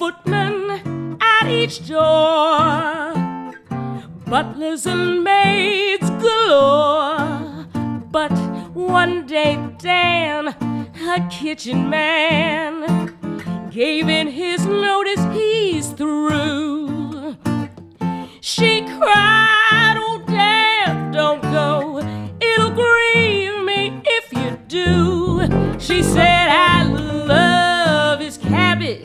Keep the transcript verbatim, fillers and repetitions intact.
footmen at each door, butlers and maids galore. But one day Dan, a kitchen man, gave in his notice he's through. She cried